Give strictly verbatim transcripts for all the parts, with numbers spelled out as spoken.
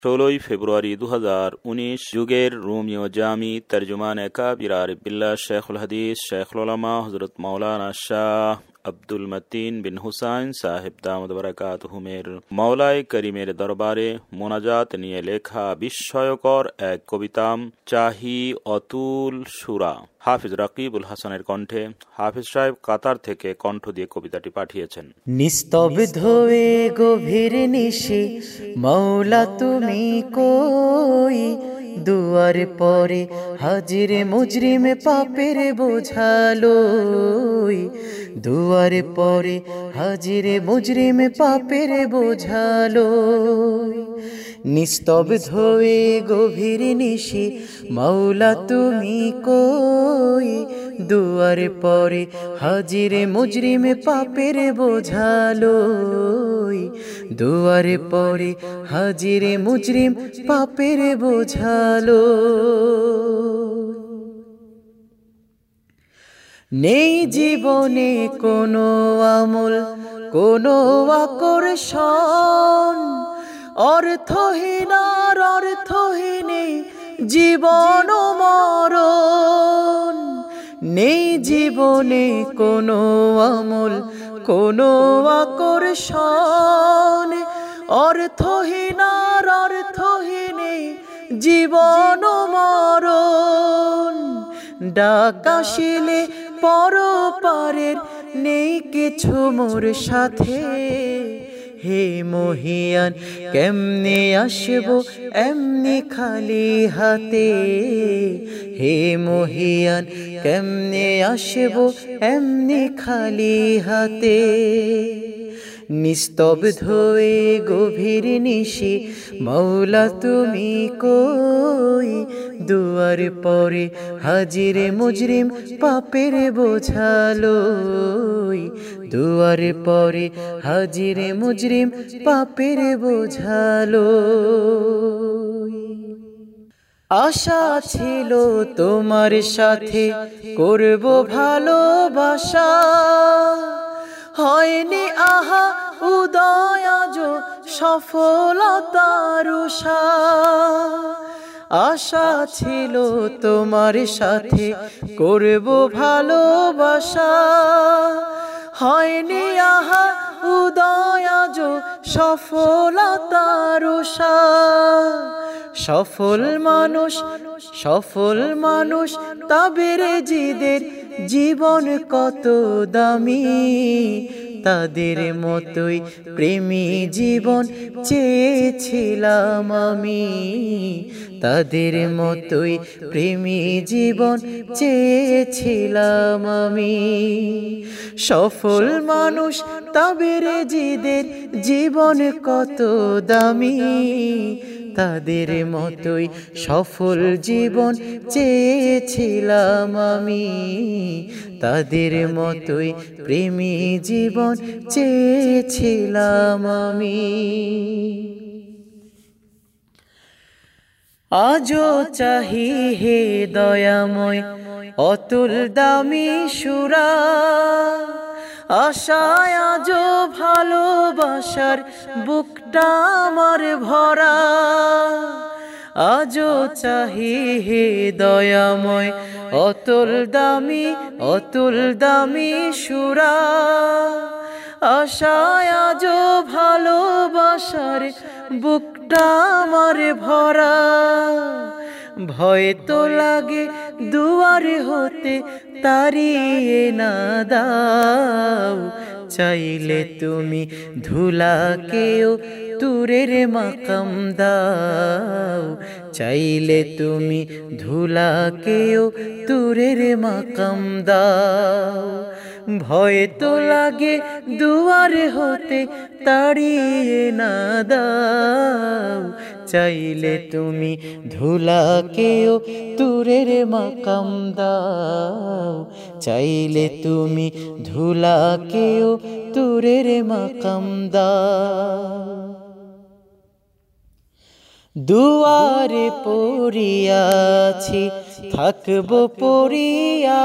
ষোলোই ফেব্রুয়ারি দু হাজার উনিশ। যুগের রোমিও জামি তর্জমান কাবির আরিফিল্লাহ শেখুল হাদিস শেখুল উলামা হযরত মাওলানা শাহ আব্দুল মতিন বিন হুসাইন সাহেব দামদ বারাকাতুহুমের মাওলায়ে করিমের দরবারে মোনাজাত নিয়ে লেখা বিস্ময়কর এক কবিতা চাহি অতুল সুরা। হাফিজ রাকিবুল হাসানের কণ্ঠে। হাফিজ সাহেব কাতার থেকে কণ্ঠ দিয়ে কবিতাটি পাঠিয়েছেন। নিস্তব্ধ এ গভীর নিশি মাওলা তুমি কই, দুয়ার পরে হাজির মুজরিম পাপের বোঝালই, দুয়ার পরে হাজির মুজরিম পাপের বোঝালই। নিস্তব্ধ এ গভীর নিশি মাওলা তুমি কই, দুয়ার পরে হাজির মুজরিম পাপের বোঝালই, দুয়ার পরে হাজির মুজরিম পাপের বোঝালই। নেই জীবনে কোনো আমল কোনো আকর্ষণ, অর্থহীন আর অর্থহীনে জীবন মরণ। নেই জীবনে কোনো আমল কোনো আকর্ষণ, অর্থহীন আর অর্থহীনে জীবন মরণ। ডাক আসিলে পরপারের নেই কিছু মোর সাথে, হে মহিয়ান কেমনে আসবো এমনি খালি হাতে, হে মহিয়ান কেমনে আসবো এমনি খালি হাতে। নিস্তব্ধ এ গভীর নিশি মাওলা তুমি কই, দুয়ার পরে হাজির মুজরিম পাপের বোঝালই, দুয়ার পরে হাজির মুজরিম পাপের বোঝালই। আশা ছিল তোমার সাথে করব ভালোবাসা, হয়নি আহা উদয় আজ সফলতার উষা। আশা ছিল তোমার সাথে করব ভালোবাসা, হয়নি আহা উদয় আজ সফলতার উষা। সফল মানুষ সফল মানুষ তাবেরেজিদের জীবন কত দামি, তাদের মতোই প্রেমী জীবন চেয়েছিলাম আমি, তাদের মতোই প্রেমী জীবন চেয়েছিলাম আমি। সফল মানুষ তাবেরেজিদের জীবন কত দামি, তাদের মতোই সফল জীবন চেয়েছিলাম আমি, তাদের মতোই প্রেমী জীবন চেয়েছিলাম আমি। আজও চাহি হে দয়াময় অতুল দামি সুরা, আশায় আজও ভালোবাসার বুকটা আমার ভরা। আজও চাহি হে দয়াময় অতুল দামি অতুল দামি সুরা, আশায় আজও ভালোবাসার বুকটা আমার ভরা। ভয় তো লাগে দুয়ার হতে তাড়িয়ে না দাও, চাইলে তুমি ধুলাকেও তুরের মাকাম দাও, চাইলে তুমি ধুলাকেও তুরের মাকাম দাও। ভয় তো লাগে দুয়ার হতে তাড়িয়ে না দাও, চাইলে তুমি ধুলাকেও তুরের মাকাম দাও, চাইলে তুমি ধুলাকেও তুরের মাকাম দাও। দুয়ারে পড়িয়াছি থাকবো পড়িয়া,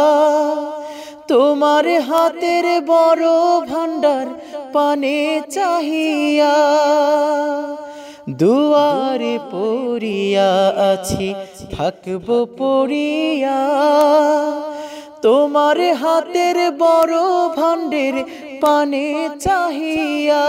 তোমার হাতের বড় ভান্ডার পানে চাহিয়া। দুয়ারে পড়িয়া আছি থাকবো পড়িয়া তোমার হাতের বড় ভাণ্ডের পানে চাহিয়া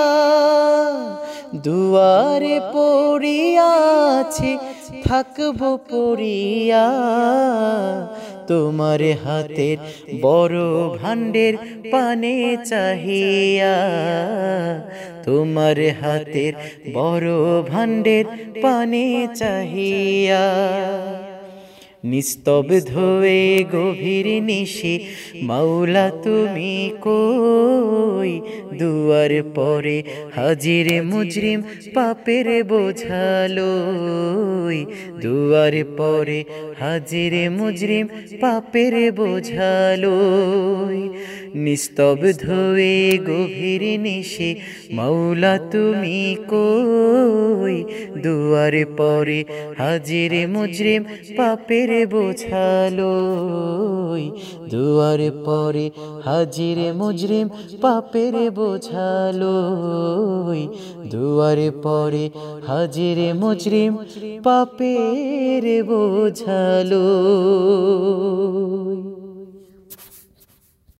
দুয়ারে পড়িয়া আছি থাকবো পড়িয়া তোমার হাতের বড় ভাণ্ডের পানে চাহিয়া তোমার হাতের বড় ভাণ্ডের পানে চাহিয়া নিস্তব্ধ হয়ে গভীর নিশি মাওলা তুমি কই দুয়ার পরে হাজির মুজরিম পাপের বোঝালই দুয়ার পরে হাজির মুজরিম পাপের বোঝালই নিস্তব্ধ হয়ে গভীর নিশি মাওলা তুমি কই দুয়ার পরে হাজির মুজরিম পাপের বোঝালই দুয়ার পরে হাজির মুজরিম পাপের বোঝালই দুয়ার পরে হাজির মুজরিম পাপের বোঝালই।